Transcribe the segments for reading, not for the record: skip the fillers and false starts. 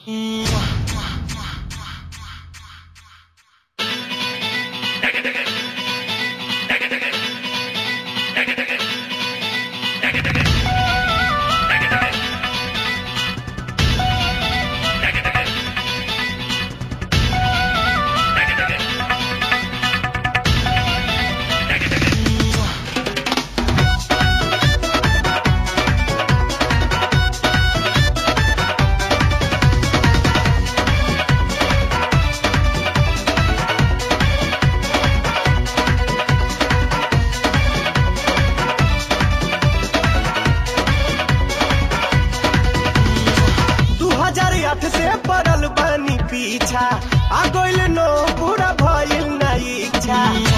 से पड़ल बानी पीछा आ गइल नो पूरा भइल ना इच्छा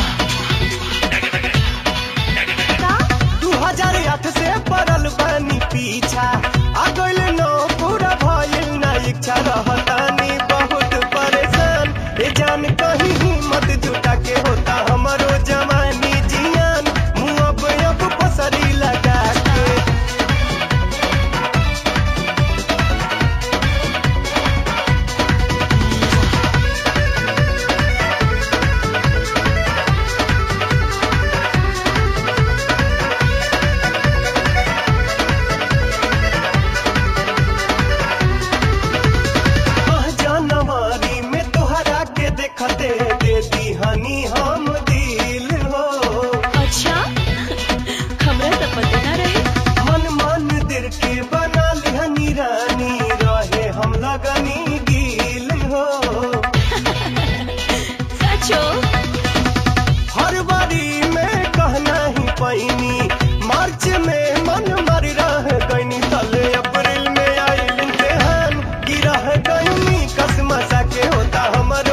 2008 से पड़ल बानी पीछा आ गइल नो पूरा भइल ना इच्छा रहतानी बहुत परेशान ए जान कहीं हिम्मत जुटा के होता हमरो जवानी जियान मुंह अब फसरी लगा के खते दे दी हनी हम दिल हो। अच्छा हमरा तो पता ना रहे। मन मंदिर के बना लिहनी रानी रहे हम लगनी गिल हो। सचो हर बारी में कहना ही पैनी मार्च में मन मर रह गईनी तले अप्रैल में आई इम्तिहान गिरह गईनी कसम सा के होता हमारो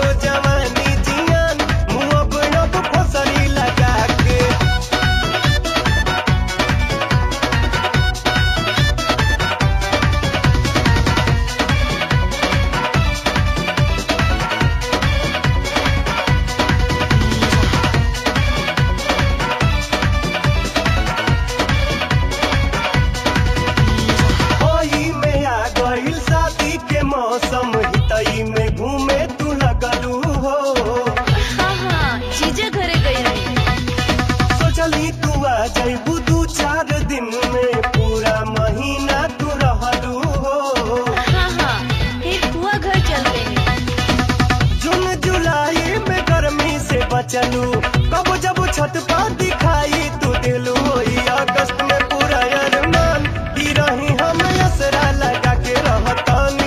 मौसम हितई में घूमे तू लगलू हो। हाँ जीजा घरे गई रही सोचली तू आ जाइबू 2-4 दिन में पूरा महीना तू रहलू हो। हाँ फिर हुआ घर चल गई। जून जुलाई में गर्मी से बचलू कब जब छत पर दिखाई तू दिलू अगस्त में पूरा अरमान की रही हम असरा लगा के रहतानी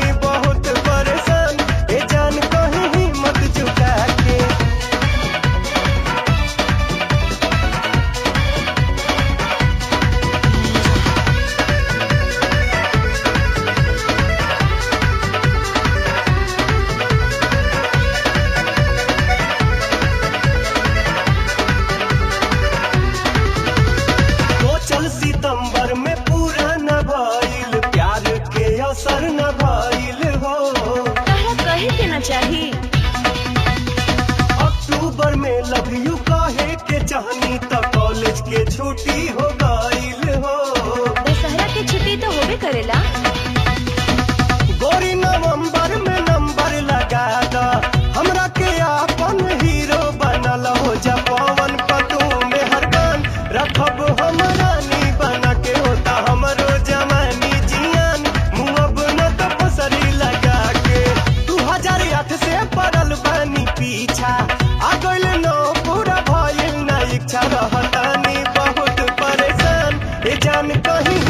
सितंबर में पूरा न भइल प्यार के असर न भइल हो। तारा कहे के न चाही। अक्टूबर में लव यू कहे के चाहनी तो कॉलेज के छुट्टी हो गइल हो। दशहरा के छुट्टी तो होबे करेला। गोरी नवंबर में नंबर लगा दा हमरा के अपन हीरो बनल हो जा पवन पतू में हर गान रखब हमरा बना के होता हमरो जवानी जियान मुंह न तो फसरी लगा के 2008 से पड़ल बानी पीछा आ गइल नो पूरा भइल ना इच्छा रहतानी बहुत परेशान ए जान कहीं